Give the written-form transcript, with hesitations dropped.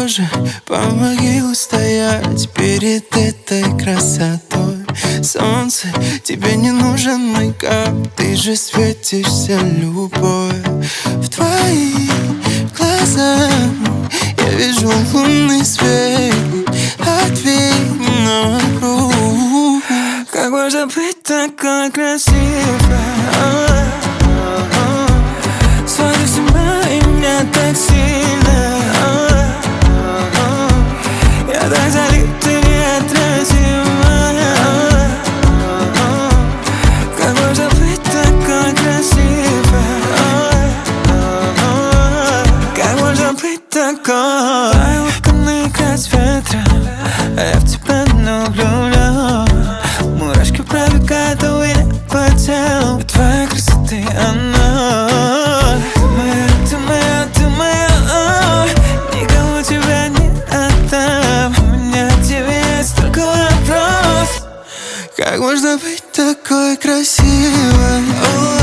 Боже, помоги устоять перед этой красотой. Солнце, тебе не нужен мейкап, ты же светишься любовь. В твоих глазах я вижу лунный свет, ответь на вопрос. Как можно быть такой красивой? Смотришь на меня так сильно, я так залит, ты неотразимая. Как можно быть такой красивой? Как можно быть такой? Твои локоны играют с ветром, а я в тебя не влюблен. Мурашки пробегают у меня по телу от твоей красоты, она. Ты моя, ты моя, никому тебя не отдам. У меня к тебе есть только вопрос: как можно быть такой красивой?